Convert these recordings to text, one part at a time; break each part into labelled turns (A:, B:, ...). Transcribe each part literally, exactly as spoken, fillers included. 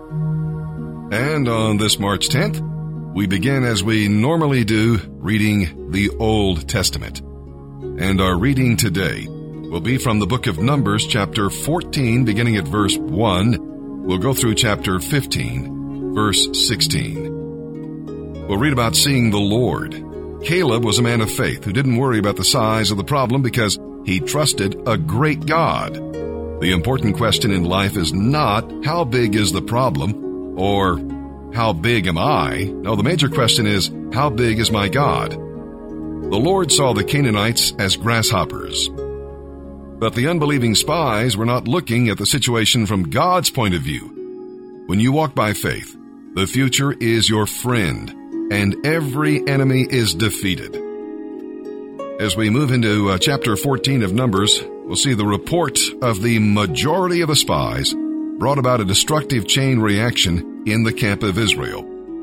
A: And on this March tenth, we begin as we normally do, reading the Old Testament. And our reading today will be from the book of Numbers, chapter fourteen, beginning at verse one. We'll go through chapter fifteen, verse sixteen. We'll read about seeing the Lord. Caleb was a man of faith who didn't worry about the size of the problem because he trusted a great God. The important question in life is not how big is the problem or how big am I? No, the major question is how big is my God? The Lord saw the Canaanites as grasshoppers. But the unbelieving spies were not looking at the situation from God's point of view. When you walk by faith, the future is your friend, and every enemy is defeated. As we move into uh, chapter fourteen of Numbers, we'll see the report of the majority of the spies brought about a destructive chain reaction in the camp of Israel.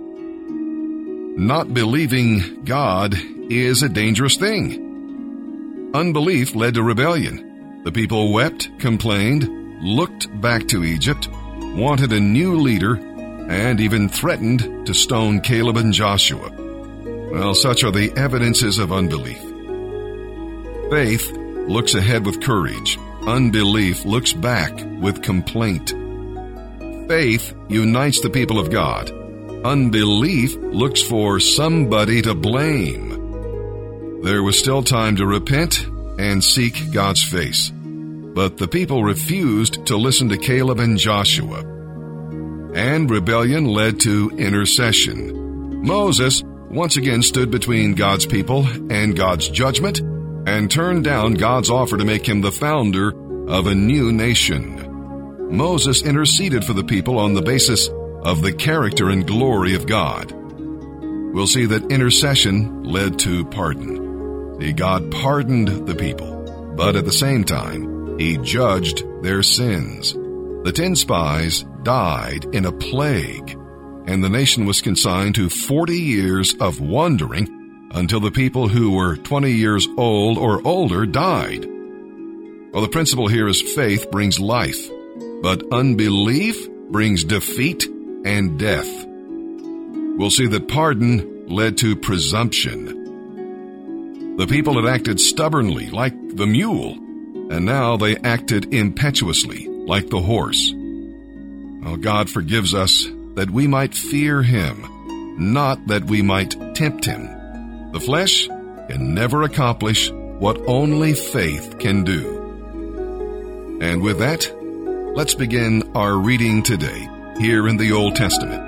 A: Not believing God is a dangerous thing. Unbelief led to rebellion. The people wept, complained, looked back to Egypt, wanted a new leader, and even threatened to stone Caleb and Joshua. Well, such are the evidences of unbelief. Faith looks ahead with courage. Unbelief looks back with complaint. Faith unites the people of God. Unbelief looks for somebody to blame. There was still time to repent and seek God's face. But the people refused to listen to Caleb and Joshua. And rebellion led to intercession. Moses once again stood between God's people and God's judgment and turned down God's offer to make him the founder of a new nation. Moses interceded for the people on the basis of the character and glory of God. We'll see that intercession led to pardon. See, God pardoned the people, but at the same time, he judged their sins. The ten spies died in a plague, and the nation was consigned to forty years of wandering until the people who were twenty years old or older died. Well, the principle here is faith brings life, but unbelief brings defeat and death. We'll see that pardon led to presumption. The people had acted stubbornly like the mule, and now they acted impetuously like the horse. Oh, God forgives us that we might fear him, not that we might tempt him. The flesh can never accomplish what only faith can do. And with that, let's begin our reading today here in the Old Testament.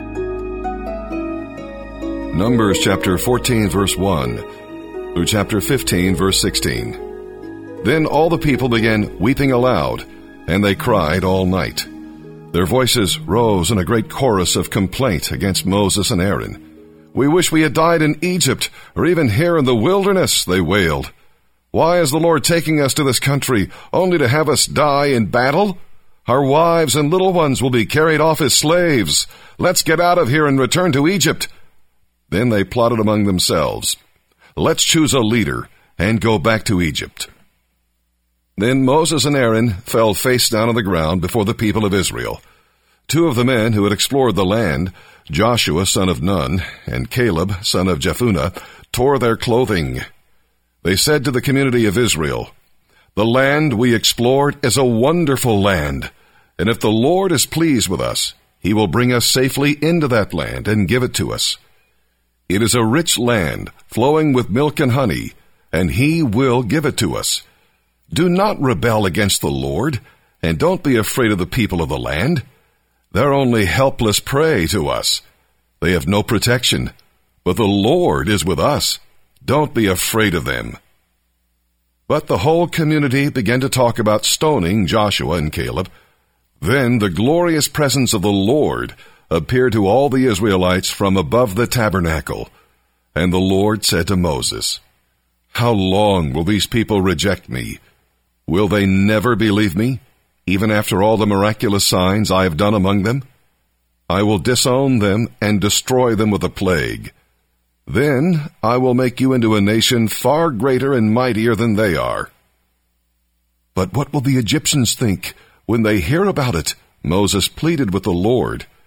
A: Numbers chapter fourteen, verse one through chapter fifteen, verse sixteen. Then all the people began weeping aloud, and they cried all night. Their voices rose in a great chorus of complaint against Moses and Aaron. We wish we had died in Egypt, or even here in the wilderness, they wailed. Why is the Lord taking us to this country, only to have us die in battle? Our wives and little ones will be carried off as slaves. Let's get out of here and return to Egypt. Then they plotted among themselves. Let's choose a leader and go back to Egypt. Then Moses and Aaron fell face down on the ground before the people of Israel. Two of the men who had explored the land, Joshua son of Nun and Caleb son of Jephunneh, tore their clothing. They said to the community of Israel, "The land we explored is a wonderful land, and if the Lord is pleased with us, he will bring us safely into that land and give it to us. It is a rich land, flowing with milk and honey, and he will give it to us. Do not rebel against the Lord, and don't be afraid of the people of the land. They're only helpless prey to us. They have no protection, but the Lord is with us. Don't be afraid of them." But the whole community began to talk about stoning Joshua and Caleb. Then the glorious presence of the Lord appeared to all the Israelites from above the tabernacle. And the Lord said to Moses, "How long will these people reject me? Will they never believe me, even after all the miraculous signs I have done among them? I will disown them and destroy them with a plague. Then I will make you into a nation far greater and mightier than they are." "But what will the Egyptians think when they hear about it?" Moses pleaded with the Lord.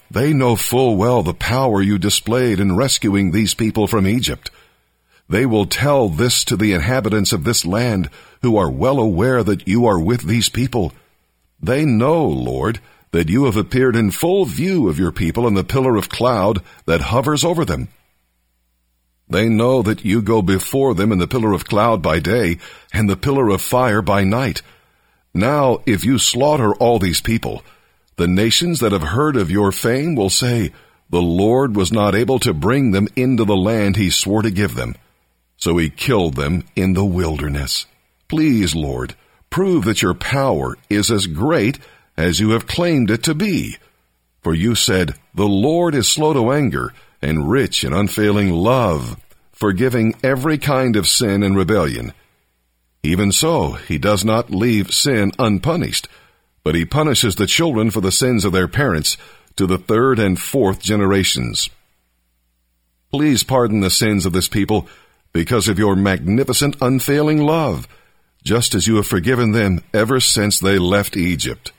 A: They know full well the power you displayed in rescuing these people from Egypt. They will tell this to the inhabitants of this land, who are well aware that you are with these people. They know, Lord, that you have appeared in full view of your people in the pillar of cloud that hovers over them. They know that you go before them in the pillar of cloud by day and the pillar of fire by night. Now, if you slaughter all these people, the nations that have heard of your fame will say, the Lord was not able to bring them into the land he swore to give them, so he killed them in the wilderness. Please, Lord, prove that your power is as great as you have claimed it to be. For you said, the Lord is slow to anger and rich in unfailing love, forgiving every kind of sin and rebellion. Even so, he does not leave sin unpunished, but he punishes the children for the sins of their parents to the third and fourth generations. Please pardon the sins of this people because of your magnificent unfailing love, just as you have forgiven them ever since they left Egypt.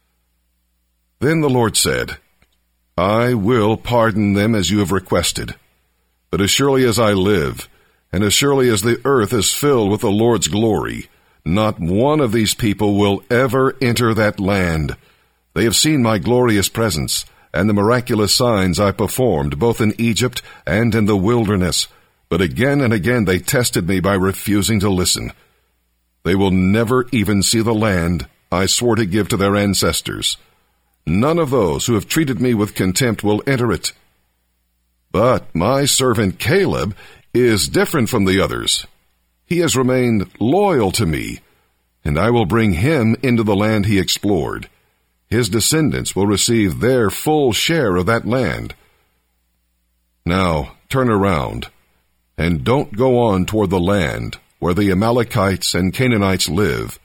A: Then the Lord said, I will pardon them as you have requested, but as surely as I live, and as surely as the earth is filled with the Lord's glory, not one of these people will ever enter that land. They have seen my glorious presence and the miraculous signs I performed both in Egypt and in the wilderness, but again and again they tested me by refusing to listen. They will never even see the land I swore to give to their ancestors. None of those who have treated me with contempt will enter it. But my servant Caleb is different from the others. He has remained loyal to me, and I will bring him into the land he explored. His descendants will receive their full share of that land. Now turn around, and don't go on toward the land where the Amalekites and Canaanites live.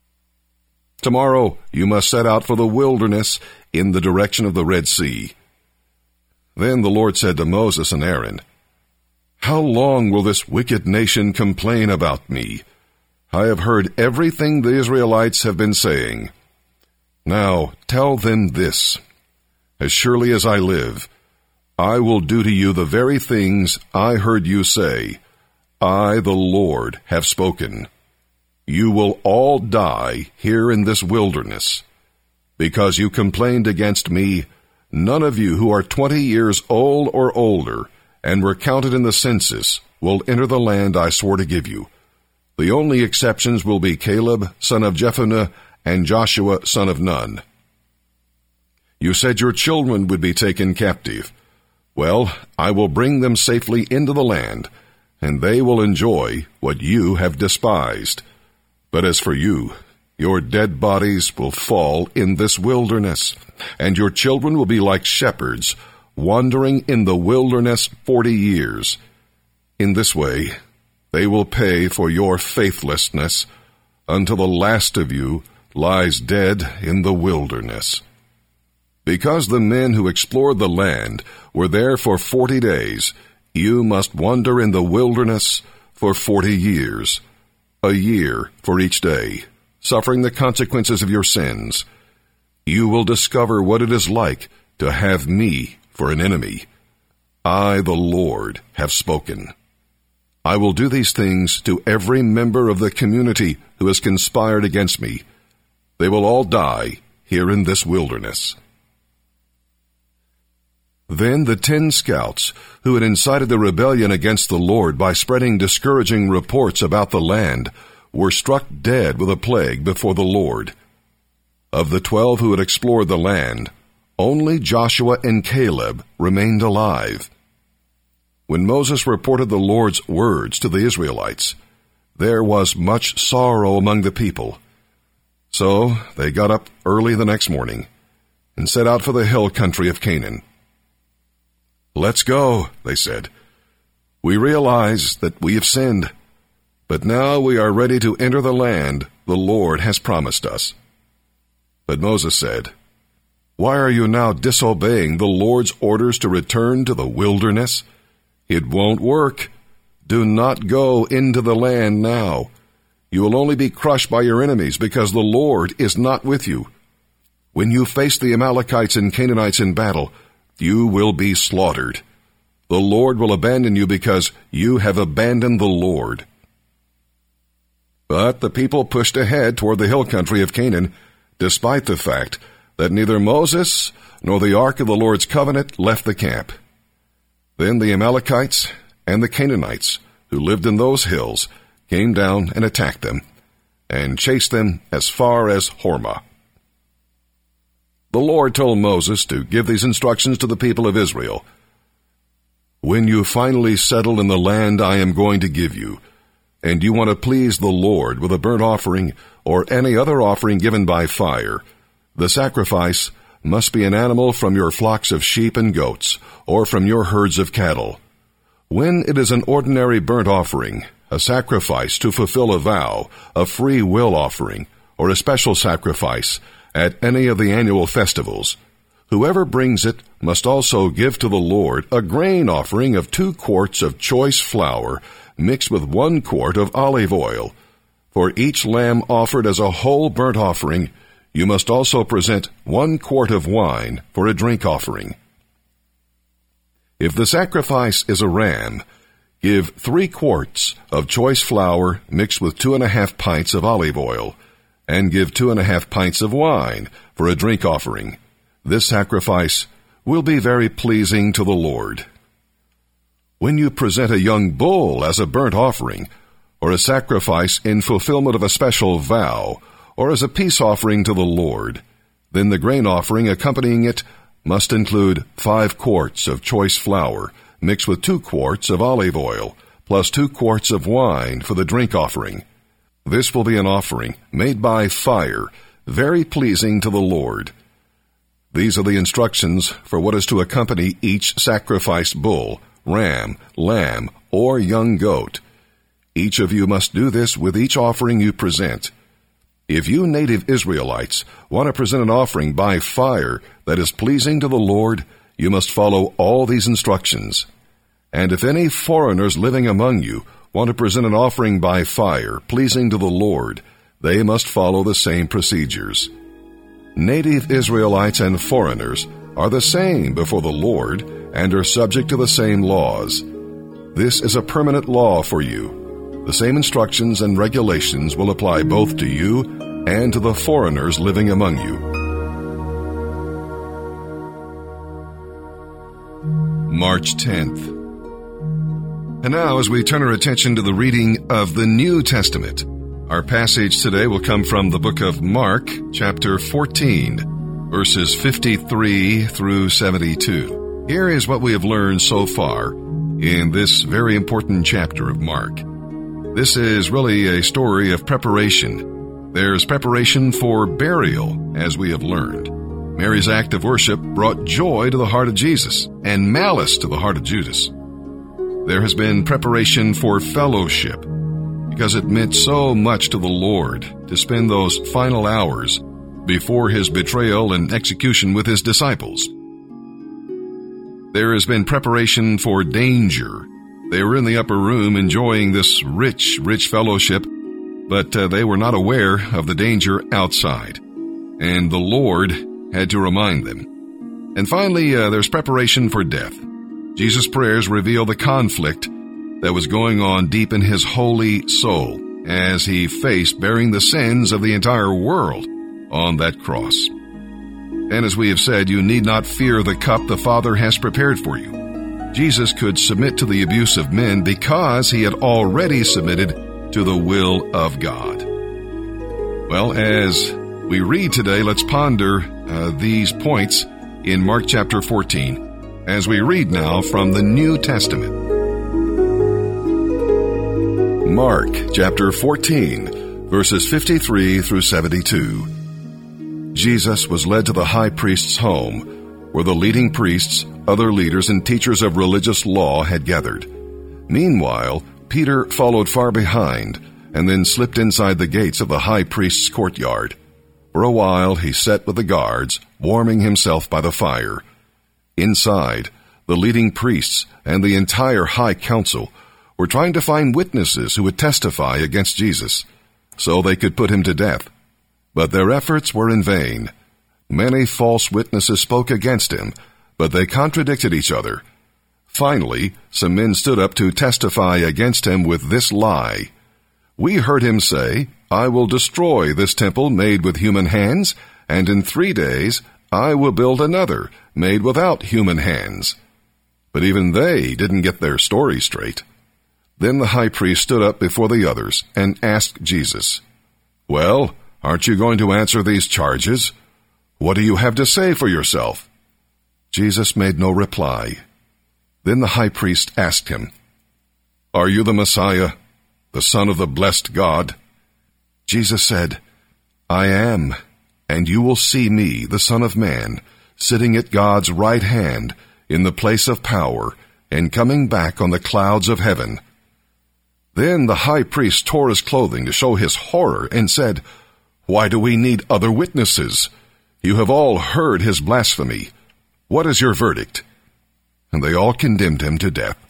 A: Tomorrow you must set out for the wilderness in the direction of the Red Sea. Then the Lord said to Moses and Aaron, How long will this wicked nation complain about me? I have heard everything the Israelites have been saying. Now tell them this, as surely as I live, I will do to you the very things I heard you say. I, the Lord, have spoken. You will all die here in this wilderness. Because you complained against me, none of you who are twenty years old or older and were counted in the census will enter the land I swore to give you. The only exceptions will be Caleb, son of Jephunneh, and Joshua, son of Nun. You said your children would be taken captive. Well, I will bring them safely into the land, and they will enjoy what you have despised. But as for you, your dead bodies will fall in this wilderness, and your children will be like shepherds, wandering in the wilderness forty years. In this way, they will pay for your faithlessness until the last of you lies dead in the wilderness. Because the men who explored the land were there for forty days, you must wander in the wilderness for forty years, a year for each day, suffering the consequences of your sins. You will discover what it is like to have me for an enemy. I, the Lord, have spoken. I will do these things to every member of the community who has conspired against me. They will all die here in this wilderness. Then the ten scouts, who had incited the rebellion against the Lord by spreading discouraging reports about the land, were struck dead with a plague before the Lord. Of the twelve who had explored the land, only Joshua and Caleb remained alive. When Moses reported the Lord's words to the Israelites, there was much sorrow among the people. So they got up early the next morning and set out for the hill country of Canaan. Let's go, they said. We realize that we have sinned, but now we are ready to enter the land the Lord has promised us. But Moses said, Why are you now disobeying the Lord's orders to return to the wilderness? It won't work. Do not go into the land now. You will only be crushed by your enemies because the Lord is not with you. When you face the Amalekites and Canaanites in battle, you will be slaughtered. The Lord will abandon you because you have abandoned the Lord." But the people pushed ahead toward the hill country of Canaan, despite the fact that neither Moses nor the ark of the Lord's covenant left the camp. Then the Amalekites and the Canaanites, who lived in those hills, came down and attacked them, and chased them as far as Hormah. The Lord told Moses to give these instructions to the people of Israel. "When you finally settle in the land I am going to give you, and you want to please the Lord with a burnt offering or any other offering given by fire, the sacrifice must be an animal from your flocks of sheep and goats, or from your herds of cattle. When it is an ordinary burnt offering, a sacrifice to fulfill a vow, a free will offering, or a special sacrifice at any of the annual festivals, whoever brings it must also give to the Lord a grain offering of two quarts of choice flour mixed with one quart of olive oil. For each lamb offered as a whole burnt offering, you must also present one quart of wine for a drink offering. If the sacrifice is a ram, give three quarts of choice flour mixed with two and a half pints of olive oil, and give two and a half pints of wine for a drink offering. This sacrifice will be very pleasing to the Lord. When you present a young bull as a burnt offering, or a sacrifice in fulfillment of a special vow, or as a peace offering to the Lord, then the grain offering accompanying it must include five quarts of choice flour mixed with two quarts of olive oil, plus two quarts of wine for the drink offering. This will be an offering made by fire, very pleasing to the Lord. These are the instructions for what is to accompany each sacrificed bull, ram, lamb, or young goat. Each of you must do this with each offering you present. If you native Israelites want to present an offering by fire that is pleasing to the Lord, you must follow all these instructions. And if any foreigners living among you want to present an offering by fire pleasing to the Lord, they must follow the same procedures. Native Israelites and foreigners are the same before the Lord and are subject to the same laws. This is a permanent law for you. The same instructions and regulations will apply both to you and to the foreigners living among you. March tenth. And now, as we turn our attention to the reading of the New Testament, our passage today will come from the book of Mark, chapter fourteen, verses fifty-three through seventy-two. Here is what we have learned so far in this very important chapter of Mark. This is really a story of preparation. There's preparation for burial, as we have learned. Mary's act of worship brought joy to the heart of Jesus and malice to the heart of Judas. There has been preparation for fellowship, because it meant so much to the Lord to spend those final hours before his betrayal and execution with his disciples. There has been preparation for danger. They were in the upper room enjoying this rich, rich fellowship, but uh, they were not aware of the danger outside, and the Lord had to remind them. And finally, uh, there's preparation for death. Jesus' prayers reveal the conflict that was going on deep in his holy soul as he faced bearing the sins of the entire world on that cross. And as we have said, you need not fear the cup the Father has prepared for you. Jesus could submit to the abuse of men because he had already submitted to the will of God. Well, as we read today, let's ponder uh, these points in Mark chapter fourteen as we read now from the New Testament. Mark chapter fourteen, verses fifty-three through seventy-two. Jesus was led to the high priest's home, where the leading priests, other leaders, and teachers of religious law had gathered. Meanwhile, Peter followed far behind, and then slipped inside the gates of the high priest's courtyard. For a while he sat with the guards, warming himself by the fire. Inside, the leading priests and the entire high council were trying to find witnesses who would testify against Jesus, so they could put him to death. But their efforts were in vain. Many false witnesses spoke against him, but they contradicted each other. Finally, some men stood up to testify against him with this lie. "We heard him say, 'I will destroy this temple made with human hands, and in three days I will build another made without human hands.'" But even they didn't get their story straight. Then the high priest stood up before the others and asked Jesus, "Well, aren't you going to answer these charges? What do you have to say for yourself?" Jesus made no reply. Then the high priest asked him, "Are you the Messiah, the Son of the blessed God?" Jesus said, "I am, and you will see me, the Son of Man, sitting at God's right hand in the place of power and coming back on the clouds of heaven." Then the high priest tore his clothing to show his horror and said, "Why do we need other witnesses? You have all heard his blasphemy. What is your verdict?" And they all condemned him to death.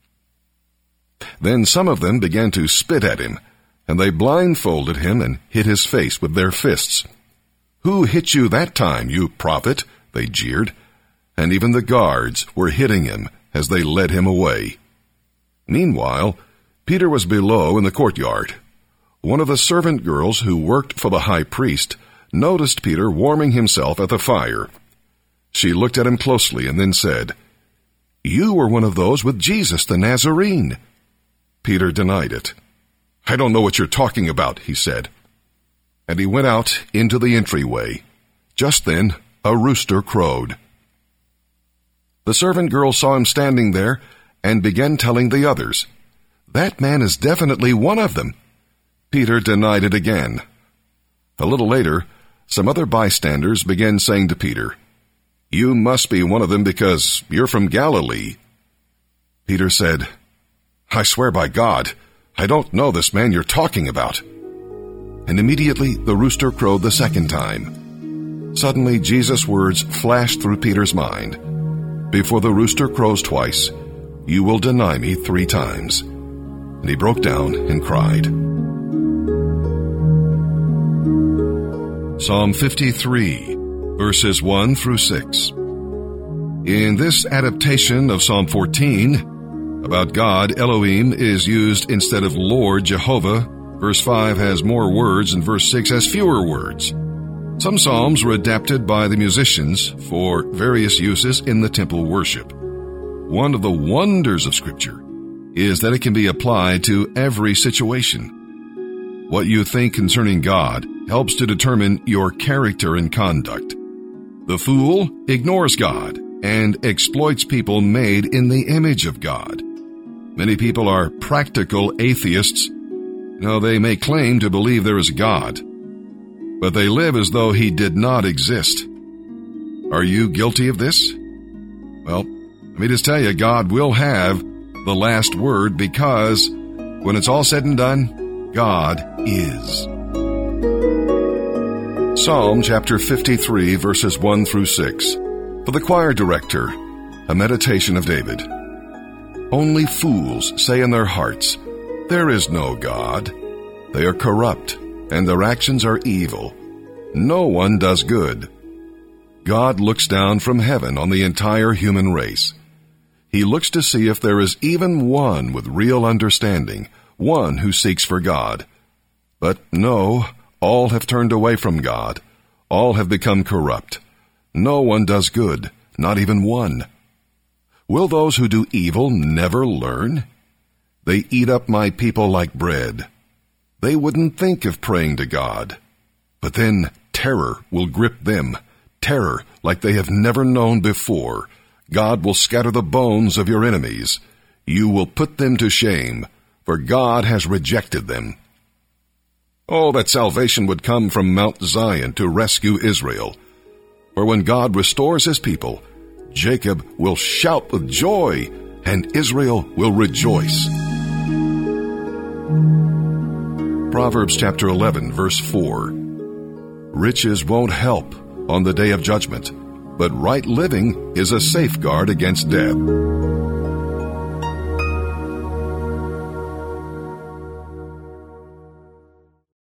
A: Then some of them began to spit at him, and they blindfolded him and hit his face with their fists. "Who hit you that time, you prophet?" they jeered, and even the guards were hitting him as they led him away. Meanwhile, Peter was below in the courtyard. One of the servant girls who worked for the high priest noticed Peter warming himself at the fire. She looked at him closely and then said, "You were one of those with Jesus the Nazarene." Peter denied it. "I don't know what you're talking about," he said. And he went out into the entryway. Just then, a rooster crowed. The servant girl saw him standing there and began telling the others, "That man is definitely one of them." Peter denied it again. A little later, some other bystanders began saying to Peter, "You must be one of them because you're from Galilee." Peter said, "I swear by God, I don't know this man you're talking about." And immediately the rooster crowed the second time. Suddenly Jesus' words flashed through Peter's mind. "Before the rooster crows twice, you will deny me three times." And he broke down and cried. Psalm fifty-three, verses one through six. In this adaptation of Psalm fourteen, about God, Elohim, is used instead of Lord Jehovah. Verse five has more words and verse six has fewer words. Some psalms were adapted by the musicians for various uses in the temple worship. One of the wonders of Scripture is that it can be applied to every situation. What you think concerning God helps to determine your character and conduct. The fool ignores God and exploits people made in the image of God. Many people are practical atheists. Now, they may claim to believe there is God, but they live as though he did not exist. Are you guilty of this? Well, let me just tell you, God will have the last word because when it's all said and done, God is. Psalm chapter fifty-three, verses one through six. For the choir director, a meditation of David. Only fools say in their hearts, "There is no God." They are corrupt, and their actions are evil. No one does good. God looks down from heaven on the entire human race. He looks to see if there is even one with real understanding, one who seeks for God. But no, all have turned away from God. All have become corrupt. No one does good, not even one. Will those who do evil never learn? They eat up my people like bread. They wouldn't think of praying to God. But then terror will grip them, terror like they have never known before. God will scatter the bones of your enemies. You will put them to shame, for God has rejected them. Oh, that salvation would come from Mount Zion to rescue Israel. For when God restores his people, Jacob will shout with joy, and Israel will rejoice. Proverbs chapter eleven, verse four. Riches won't help on the day of judgment, but right living is a safeguard against death.